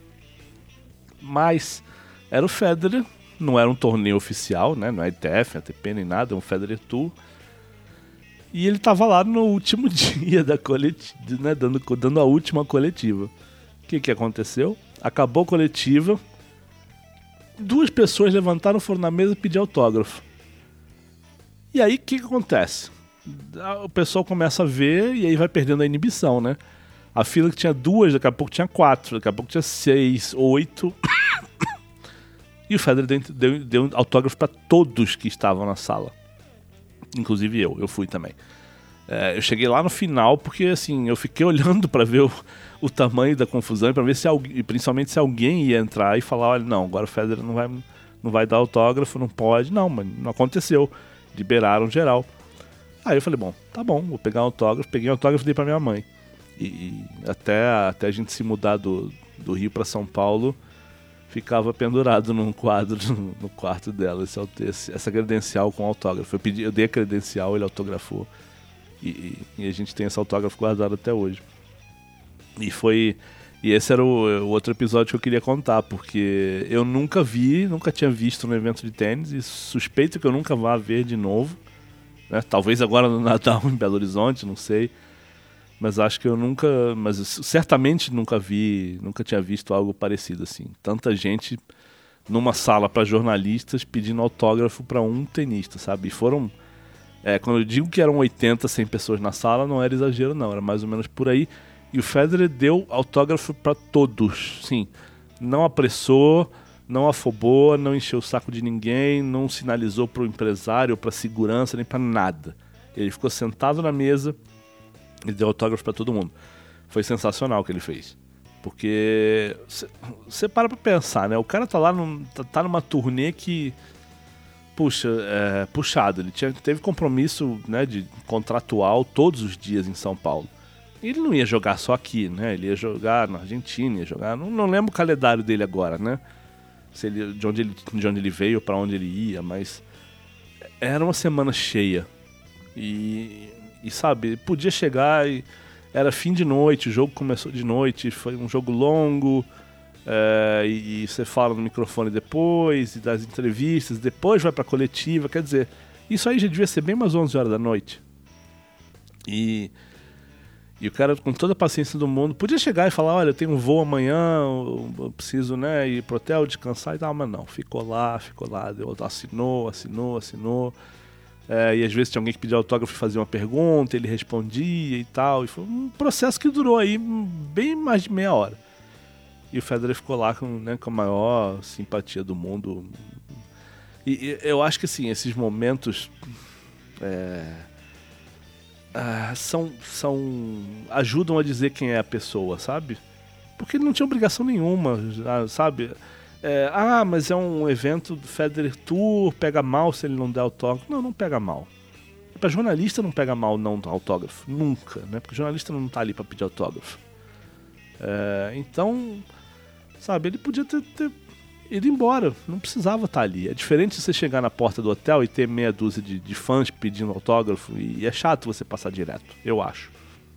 Mas era o Federer, não era um torneio oficial, né? Não é I T F, A T P nem nada, é um Federer Tour. E ele estava lá no último dia da coletiva, né? dando, dando a última coletiva. O que, que aconteceu? Acabou a coletiva, duas pessoas levantaram, foram na mesa pedir autógrafo. E aí, o que, que acontece? O pessoal começa a ver e aí vai perdendo a inibição, né? A fila que tinha duas, daqui a pouco tinha quatro, daqui a pouco tinha seis, oito. E o Federer deu, deu, deu autógrafo para todos que estavam na sala. Inclusive eu, eu fui também. É, eu cheguei lá no final porque, assim, eu fiquei olhando para ver o, o tamanho da confusão e para ver se alguém, principalmente se alguém ia entrar e falar: olha, não, agora o Federer não vai, não vai dar autógrafo, não pode. Não, mas não aconteceu. Liberaram geral. Aí eu falei: bom, tá bom, vou pegar um autógrafo. Peguei um autógrafo e dei pra minha mãe. E, e até, até a gente se mudar do, do Rio pra São Paulo, ficava pendurado num quadro no, no quarto dela esse, esse, essa credencial com autógrafo. Eu, pedi, eu dei a credencial, ele autografou. E, e, e a gente tem esse autógrafo guardado até hoje. E foi, E esse era o, o outro episódio que eu queria contar, porque eu nunca vi, nunca tinha visto no evento de tênis e suspeito que eu nunca vá ver de novo. Né? Talvez agora no Natal em Belo Horizonte, não sei. Mas acho que eu nunca, mas certamente nunca vi, nunca tinha visto algo parecido assim. Tanta gente numa sala para jornalistas pedindo autógrafo para um tenista, sabe? E foram, é, quando eu digo que eram oitenta, cem pessoas na sala, não era exagero não, era mais ou menos por aí. E o Federer deu autógrafo para todos, sim. Não apressou, não afobou, não encheu o saco de ninguém, não sinalizou para o empresário, para a segurança, nem para nada. Ele ficou sentado na mesa e deu autógrafo para todo mundo. Foi sensacional o que ele fez. Porque você para pra pensar, né? O cara tá lá, num, tá, tá numa turnê que, puxa, é, puxado. Ele tinha, teve compromisso, né, de contratual todos os dias em São Paulo. Ele não ia jogar só aqui, né? Ele ia jogar na Argentina, ia jogar... Não, não lembro o calendário dele agora, né? Se ele, de, onde ele, de onde ele veio, para onde ele ia, mas... Era uma semana cheia. E, e sabe, podia chegar e... Era fim de noite, o jogo começou de noite, foi um jogo longo... É, e, e você fala no microfone depois, e das entrevistas, depois vai pra coletiva, quer dizer... Isso aí já devia ser bem umas onze horas da noite. E... E o cara, com toda a paciência do mundo, podia chegar e falar, olha, eu tenho um voo amanhã, eu preciso, né, ir pro hotel, descansar e tal, mas não, ficou lá, ficou lá, deu, assinou, assinou, assinou. É, e às vezes tinha alguém que pedia autógrafo e fazia uma pergunta, ele respondia e tal. E foi um processo que durou aí bem mais de meia hora. E o Federer ficou lá com, né, com a maior simpatia do mundo. E, e eu acho que assim, esses momentos... É... Ah, são, são ajudam a dizer quem é a pessoa, sabe? Porque ele não tinha obrigação nenhuma, sabe? É, ah, mas é um evento do Federer Tour, pega mal se ele não der autógrafo. Não, não pega mal. Para jornalista não pega mal não dar autógrafo, nunca, né? Porque jornalista não tá ali para pedir autógrafo. É, então, sabe, ele podia ter, ter ido embora, não precisava estar ali. É diferente de você chegar na porta do hotel e ter meia dúzia de, de fãs pedindo autógrafo, e é chato você passar direto, eu acho.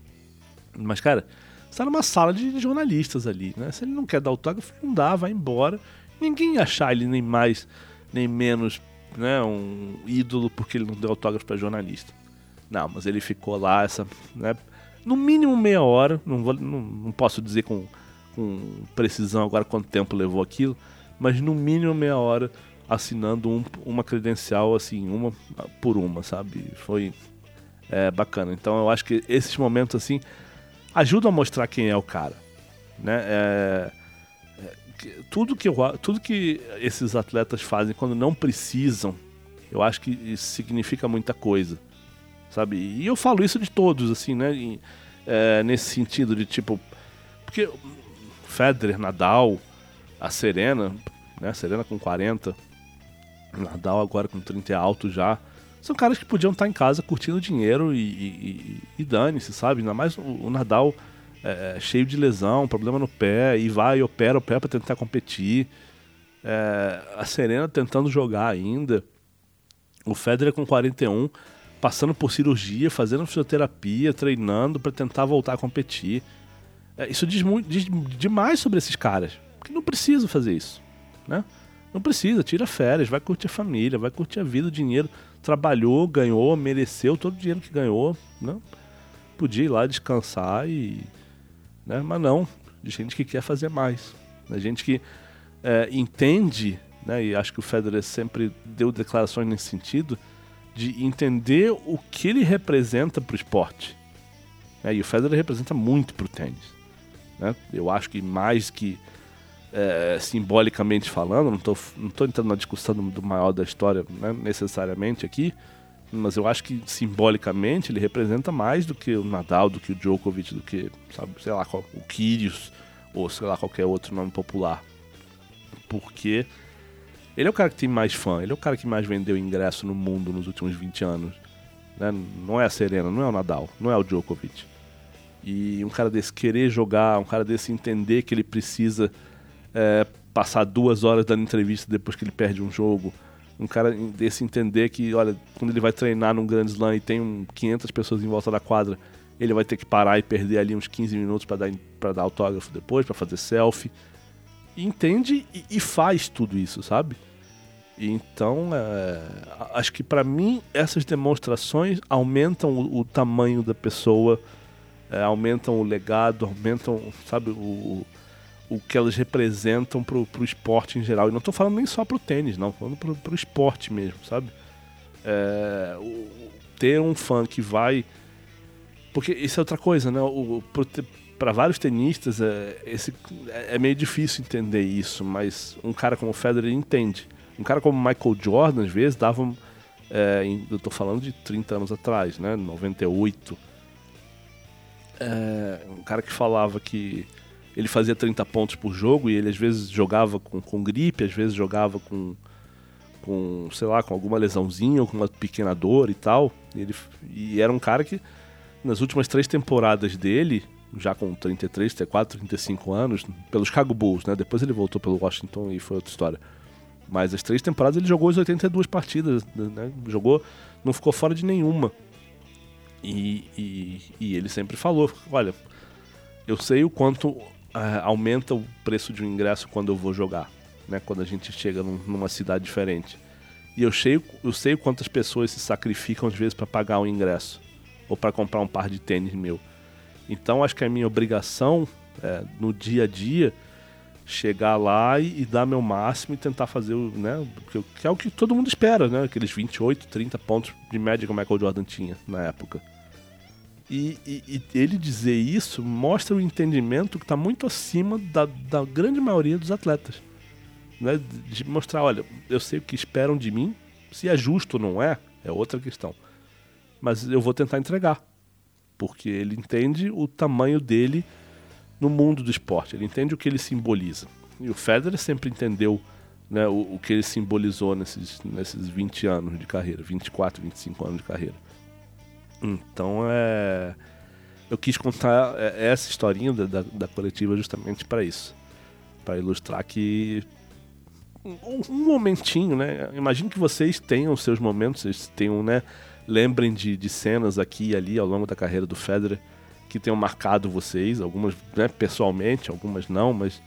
Mas, cara, você tá numa sala de jornalistas ali, né? Se ele não quer dar autógrafo, não dá, vai embora. Ninguém ia achar ele nem mais, nem menos, né, um ídolo porque ele não deu autógrafo para jornalista. Não, mas ele ficou lá, essa, né, no mínimo meia hora, não, vou, não, não posso dizer com, com precisão agora quanto tempo levou aquilo, mas no mínimo meia hora assinando um, uma credencial, assim, uma por uma, sabe? Foi é, bacana. Então eu acho que esses momentos, assim, ajudam a mostrar quem é o cara, né? É, é, que, tudo, que eu, tudo que esses atletas fazem quando não precisam, eu acho que isso significa muita coisa, sabe? E eu falo isso de todos, assim, né? E, é, nesse sentido de, tipo... Porque Federer, Nadal... A Serena, né? Serena com quarenta, Nadal agora com trinta alto já. São caras que podiam estar em casa curtindo dinheiro e, e, e dane-se, sabe? Ainda mais o, o Nadal é, cheio de lesão, problema no pé, e vai e opera o pé para tentar competir. É, a Serena tentando jogar ainda. O Federer com quarenta e um, passando por cirurgia, fazendo fisioterapia, treinando para tentar voltar a competir. É, isso diz, muito, diz demais sobre esses caras. Porque não precisa fazer isso, né? Não precisa, tira férias, vai curtir a família, vai curtir a vida, o dinheiro. Trabalhou, ganhou, mereceu todo o dinheiro que ganhou, né? Podia ir lá descansar e... Né? Mas não, de gente que quer fazer mais. Né? Gente que é, entende, né? E acho que o Federer sempre deu declarações nesse sentido, de entender o que ele representa para o esporte. É, e o Federer representa muito para o tênis. Né? Eu acho que mais que... É, simbolicamente falando, não estou não tô entrando na discussão do, do maior da história, né, necessariamente aqui, mas eu acho que simbolicamente ele representa mais do que o Nadal, do que o Djokovic, do que, sabe, sei lá, qual, o Kyrgios, ou sei lá, qualquer outro nome popular. Porque ele é o cara que tem mais fã, ele é o cara que mais vendeu ingresso no mundo nos últimos vinte anos. Né? Não é a Serena, não é o Nadal, não é o Djokovic. E um cara desse querer jogar, um cara desse entender que ele precisa... É, passar duas horas dando entrevista depois que ele perde um jogo, um cara desse entender que, olha, quando ele vai treinar num grande slam e tem um, quinhentas pessoas em volta da quadra, ele vai ter que parar e perder ali uns quinze minutos para dar, pra dar autógrafo depois, para fazer selfie. E entende e, e faz tudo isso, sabe? E então, é, acho que para mim essas demonstrações aumentam o, o tamanho da pessoa, é, aumentam o legado, aumentam, sabe, o, o que elas representam pro, pro esporte em geral. E não tô falando nem só pro tênis, não, tô falando pro, pro esporte mesmo, sabe? É, o, ter um fã que vai... Porque isso é outra coisa, né? Para vários tenistas é, esse, é meio difícil entender isso, mas um cara como o Federer entende. Um cara como Michael Jordan, às vezes, dava... É, eu tô falando de trinta anos atrás, né? noventa e oito. É, um cara que falava que ele fazia trinta pontos por jogo e ele às vezes jogava com, com gripe, às vezes jogava com, com, sei lá, com alguma lesãozinha ou com uma pequena dor e tal. Ele, e era um cara que, nas últimas três temporadas dele, já com trinta e três, trinta e quatro, trinta e cinco anos, pelos Chicago Bulls, né? Depois ele voltou pelo Washington e foi outra história. Mas as três temporadas ele jogou as oitenta e duas partidas, né? Jogou, não ficou fora de nenhuma. E, e, e ele sempre falou, olha, eu sei o quanto uh, aumenta o preço de um ingresso quando eu vou jogar, né? Quando a gente chega num, numa cidade diferente. E eu sei, eu sei quantas pessoas se sacrificam às vezes para pagar um ingresso ou para comprar um par de tênis meu. Então acho que é minha obrigação é, no dia a dia chegar lá e, e dar meu máximo e tentar fazer, né, que, que é o que todo mundo espera, né, aqueles vinte e oito, trinta pontos de média que o Michael Jordan tinha na época. E, e, e ele dizer isso mostra o entendimento que está muito acima da, da grande maioria dos atletas, né, de mostrar, olha, eu sei o que esperam de mim, se é justo ou não é, é outra questão, mas eu vou tentar entregar, porque ele entende o tamanho dele no mundo do esporte, ele entende o que ele simboliza. E o Federer sempre entendeu, né, o, o que ele simbolizou nesses, nesses vinte anos de carreira, vinte e quatro, vinte e cinco anos de carreira. Então é, eu quis contar essa historinha da, da, da coletiva justamente para isso, para ilustrar que um, um momentinho, né? Imagino que vocês tenham os seus momentos, vocês tenham, né, lembrem de, de cenas aqui e ali ao longo da carreira do Federer que tenham marcado vocês, algumas, né, pessoalmente, algumas não, mas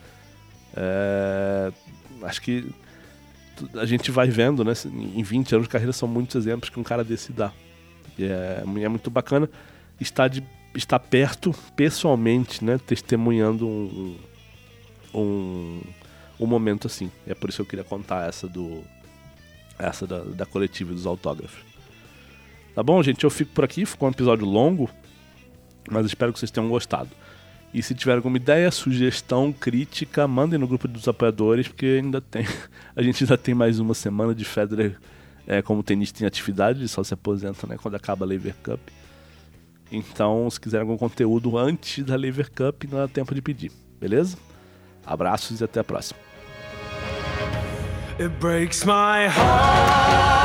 é, acho que a gente vai vendo, né, em vinte anos de carreira são muitos exemplos que um cara desse dá. E é, é muito bacana estar, de, estar perto, pessoalmente, né, testemunhando um, um, um momento assim. E é por isso que eu queria contar essa, do, essa da, da coletiva dos autógrafos. Tá bom, gente? Eu fico por aqui, ficou um episódio longo, mas espero que vocês tenham gostado. E se tiver alguma ideia, sugestão, crítica, mandem no grupo dos apoiadores, porque ainda tem, a gente ainda tem mais uma semana de Federer é, como tenista em atividade, ele só se aposenta, né, quando acaba a Laver Cup. Então, se quiser algum conteúdo antes da Laver Cup, não dá tempo de pedir, beleza? Abraços e até a próxima. It breaks my heart.